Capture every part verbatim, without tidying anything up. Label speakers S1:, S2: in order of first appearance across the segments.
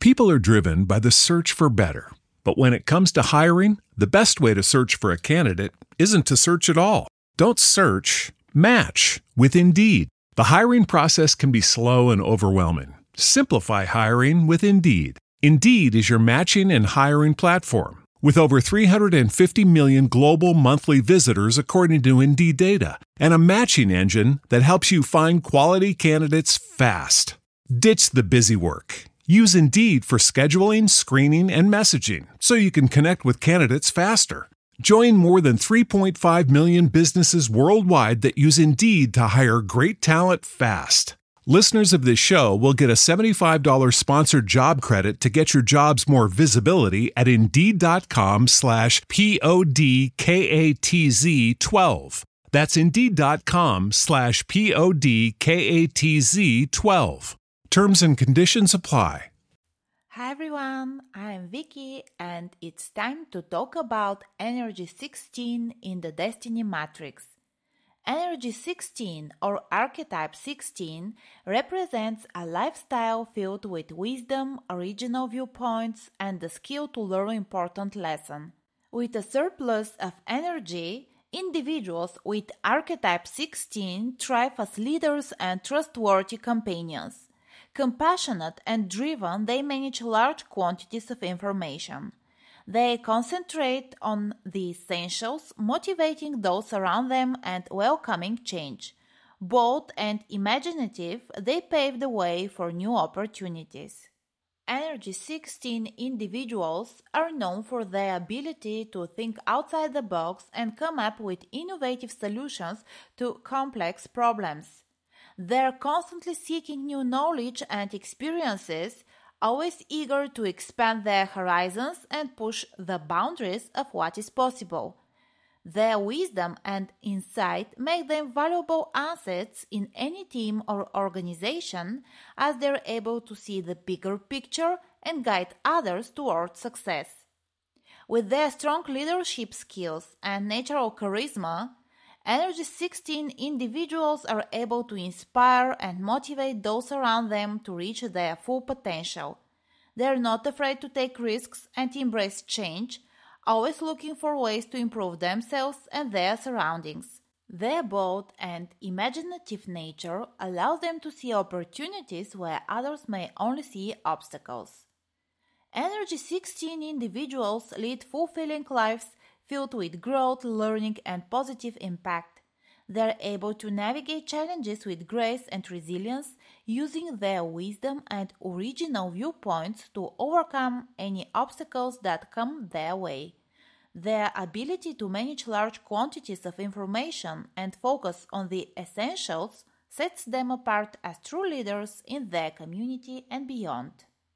S1: People are driven by the search for better. But when it comes to hiring, the best way to search for a candidate isn't to search at all. Don't search, match with Indeed. The hiring process can be slow and overwhelming. Simplify hiring with Indeed. Indeed is your matching and hiring platform. With over three hundred fifty million global monthly visitors according to Indeed data, and a matching engine that helps you find quality candidates fast. Ditch the busy work. Use Indeed for scheduling, screening, and messaging so you can connect with candidates faster. Join more than three point five million businesses worldwide that use Indeed to hire great talent fast. Listeners of this show will get a seventy-five dollars sponsored job credit to get your jobs more visibility at Indeed.com slash P-O-D-K-A-T-Z 12. That's Indeed.com slash P-O-D-K-A-T-Z 12. Terms and conditions apply.
S2: Hi everyone, I'm Vicky and it's time to talk about Energy sixteen in the Destiny Matrix. Energy sixteen or Archetype sixteen represents a lifestyle filled with wisdom, original viewpoints, and the skill to learn important lessons. With a surplus of energy, individuals with Archetype sixteen thrive as leaders and trustworthy companions. Compassionate and driven, they manage large quantities of information. They concentrate on the essentials, motivating those around them and welcoming change. Bold and imaginative, they pave the way for new opportunities. Energy sixteen individuals are known for their ability to think outside the box and come up with innovative solutions to complex problems. They're constantly seeking new knowledge and experiences, always eager to expand their horizons and push the boundaries of what is possible. Their wisdom and insight make them valuable assets in any team or organization, as they're able to see the bigger picture and guide others towards success. With their strong leadership skills and natural charisma, Energy sixteen individuals are able to inspire and motivate those around them to reach their full potential. They are not afraid to take risks and embrace change, always looking for ways to improve themselves and their surroundings. Their bold and imaginative nature allows them to see opportunities where others may only see obstacles. Energy sixteen individuals lead fulfilling lives filled with growth, learning, and positive impact. They are able to navigate challenges with grace and resilience, using their wisdom and original viewpoints to overcome any obstacles that come their way. Their ability to manage large quantities of information and focus on the essentials sets them apart as true leaders in their community and beyond.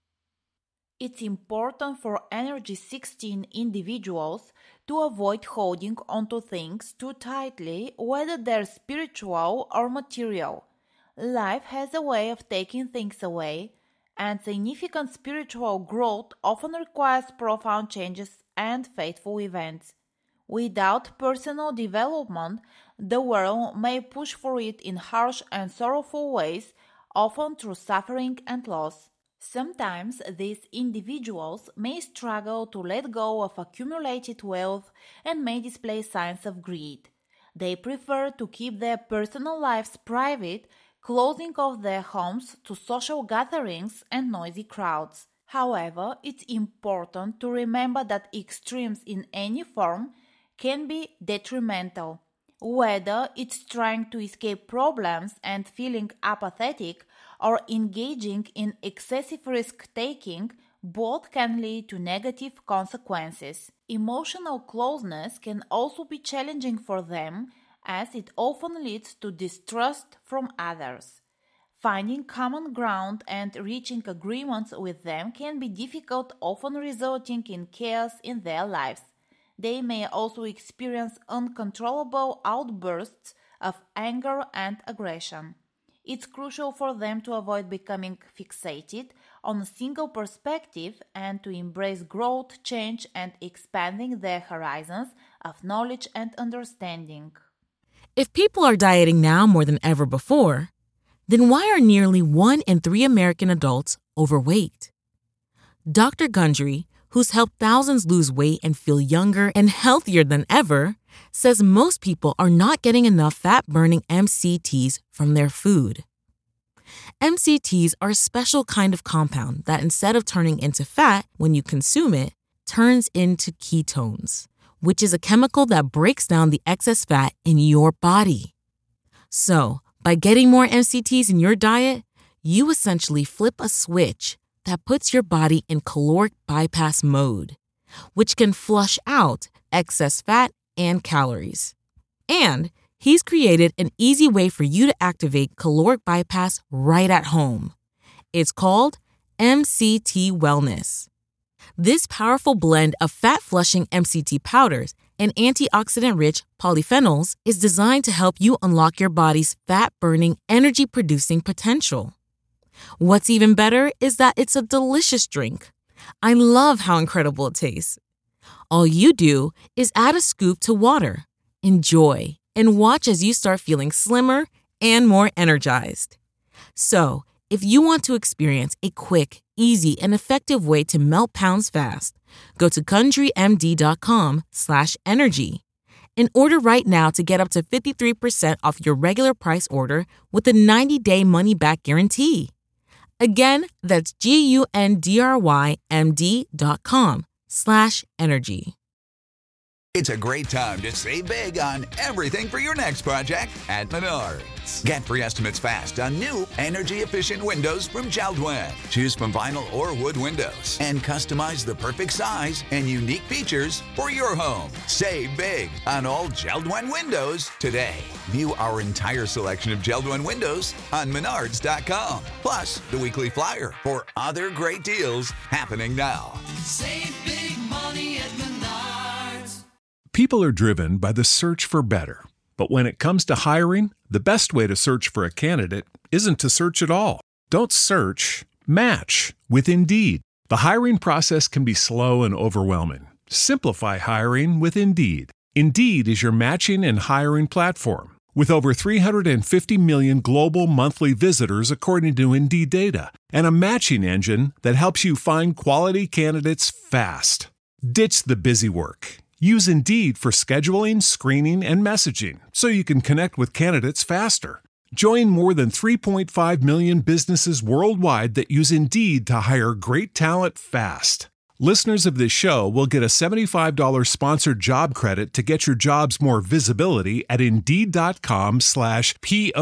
S2: It's important for Energy sixteen individuals to avoid holding onto things too tightly, whether they're spiritual or material. Life has a way of taking things away, and significant spiritual growth often requires profound changes and fateful events. Without personal development, the world may push for it in harsh and sorrowful ways, often through suffering and loss. Sometimes these individuals may struggle to let go of accumulated wealth and may display signs of greed. They prefer to keep their personal lives private, closing off their homes to social gatherings and noisy crowds. However, it's important to remember that extremes in any form can be detrimental. Whether it's trying to escape problems and feeling apathetic or engaging in excessive risk-taking, both can lead to negative consequences. Emotional closeness can also be challenging for them, as it often leads to distrust from others. Finding common ground and reaching agreements with them can be difficult, often resulting in chaos in their lives. They may also experience uncontrollable outbursts of anger and aggression. It's crucial for them to avoid becoming fixated on a single perspective and to embrace growth, change, and expanding their horizons of knowledge and understanding.
S3: If people are dieting now more than ever before, then why are nearly one in three American adults overweight? Doctor Gundry, who's helped thousands lose weight and feel younger and healthier than ever, says most people are not getting enough fat-burning M C Ts from their food. M C Ts are a special kind of compound that, instead of turning into fat when you consume it, turns into ketones, which is a chemical that breaks down the excess fat in your body. So, by getting more M C Ts in your diet, you essentially flip a switch that puts your body in caloric bypass mode, which can flush out excess fat and calories. And he's created an easy way for you to activate caloric bypass right at home. It's called M C T Wellness. This powerful blend of fat-flushing M C T powders and antioxidant-rich polyphenols is designed to help you unlock your body's fat-burning, energy-producing potential. What's even better is that it's a delicious drink. I love how incredible it tastes. All you do is add a scoop to water, enjoy, and watch as you start feeling slimmer and more energized. So, if you want to experience a quick, easy, and effective way to melt pounds fast, go to GundryMD.com slash energy and order right now to get up to fifty-three percent off your regular price order with a ninety-day money-back guarantee. Again, that's G-U-N-D-R-Y-M-D.com slash energy.
S4: It's a great time to save big on everything for your next project at Menards. Get free estimates fast on new energy-efficient windows from JELD-WEN. Choose from vinyl or wood windows and customize the perfect size and unique features for your home. Save big on all JELD-WEN windows today. View our entire selection of JELD-WEN windows on Menards dot com. Plus, the weekly flyer for other great deals happening now.
S5: Save big money at Menards.
S1: People are driven by the search for better. But when it comes to hiring, the best way to search for a candidate isn't to search at all. Don't search, match with Indeed. The hiring process can be slow and overwhelming. Simplify hiring with Indeed. Indeed is your matching and hiring platform. With over three hundred fifty million global monthly visitors according to Indeed data, and a matching engine that helps you find quality candidates fast. Ditch the busy work. Use Indeed for scheduling, screening, and messaging so you can connect with candidates faster. Join more than three point five million businesses worldwide that use Indeed to hire great talent fast. Listeners of this show will get a seventy-five dollars sponsored job credit to get your jobs more visibility at Indeed.com slash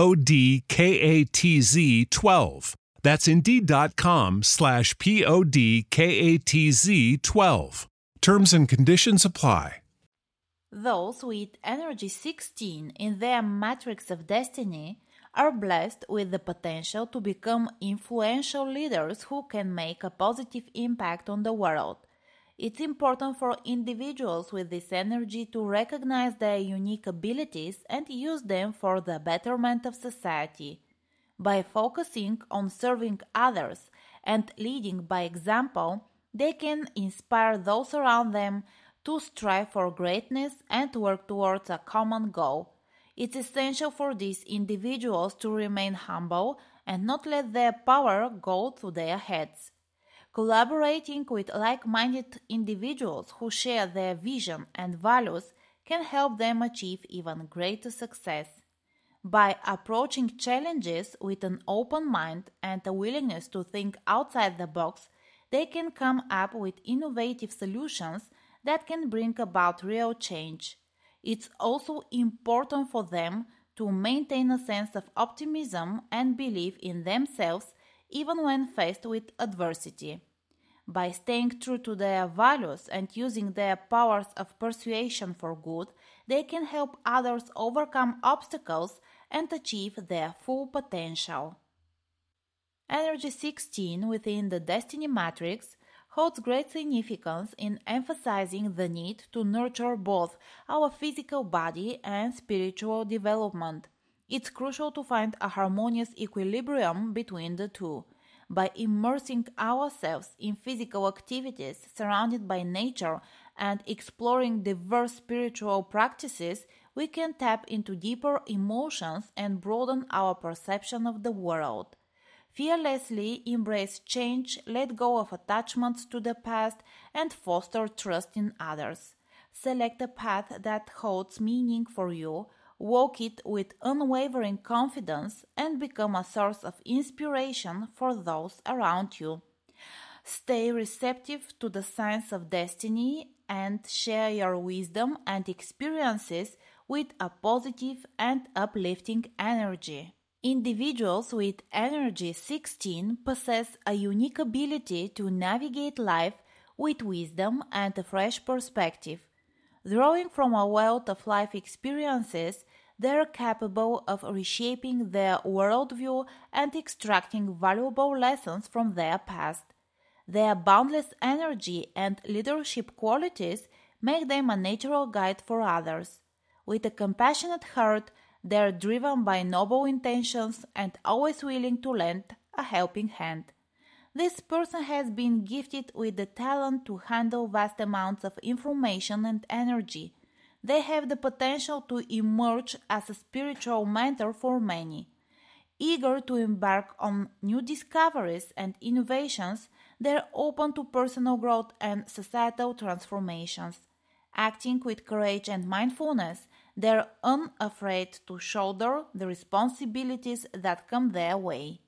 S1: P-O-D-K-A-T-Z 12. That's Indeed.com slash P-O-D-K-A-T-Z 12. Terms and conditions apply.
S2: Those with Energy sixteen in their matrix of destiny are blessed with the potential to become influential leaders who can make a positive impact on the world. It's important for individuals with this energy to recognize their unique abilities and use them for the betterment of society. By focusing on serving others and leading by example, they can inspire those around them to strive for greatness and work towards a common goal. It's essential for these individuals to remain humble and not let their power go to their heads. Collaborating with like-minded individuals who share their vision and values can help them achieve even greater success. By approaching challenges with an open mind and a willingness to think outside the box, they can come up with innovative solutions that can bring about real change. It's also important for them to maintain a sense of optimism and belief in themselves even when faced with adversity. By staying true to their values and using their powers of persuasion for good, they can help others overcome obstacles and achieve their full potential. Energy sixteen within the Destiny Matrix holds great significance in emphasizing the need to nurture both our physical body and spiritual development. It's crucial to find a harmonious equilibrium between the two. By immersing ourselves in physical activities surrounded by nature and exploring diverse spiritual practices, we can tap into deeper emotions and broaden our perception of the world. Fearlessly embrace change, let go of attachments to the past, and foster trust in others. Select a path that holds meaning for you, walk it with unwavering confidence, and become a source of inspiration for those around you. Stay receptive to the signs of destiny and share your wisdom and experiences with a positive and uplifting energy. Individuals with Energy sixteen possess a unique ability to navigate life with wisdom and a fresh perspective. Drawing from a wealth of life experiences, they are capable of reshaping their worldview and extracting valuable lessons from their past. Their boundless energy and leadership qualities make them a natural guide for others. With a compassionate heart, they are driven by noble intentions and always willing to lend a helping hand. This person has been gifted with the talent to handle vast amounts of information and energy. They have the potential to emerge as a spiritual mentor for many. Eager to embark on new discoveries and innovations, they are open to personal growth and societal transformations. Acting with courage and mindfulness, they are unafraid to shoulder the responsibilities that come their way.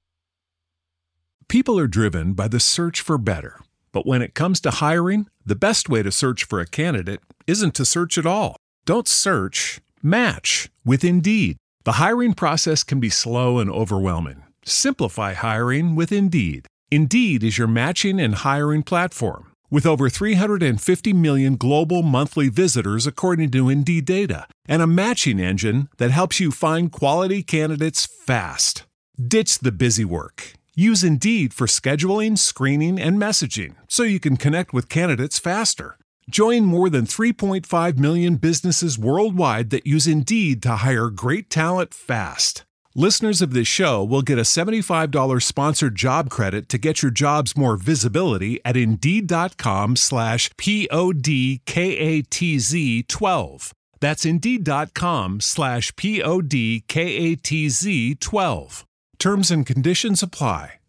S1: People are driven by the search for better. But when it comes to hiring, the best way to search for a candidate isn't to search at all. Don't search, match with Indeed. The hiring process can be slow and overwhelming. Simplify hiring with Indeed. Indeed is your matching and hiring platform. With over three hundred fifty million global monthly visitors according to Indeed data, and a matching engine that helps you find quality candidates fast. Ditch the busy work. Use Indeed for scheduling, screening, and messaging so you can connect with candidates faster. Join more than three point five million businesses worldwide that use Indeed to hire great talent fast. Listeners of this show will get a seventy-five dollars sponsored job credit to get your jobs more visibility at Indeed.com slash P-O-D-K-A-T-Z 12. That's Indeed.com slash P-O-D-K-A-T-Z 12. Terms and conditions apply.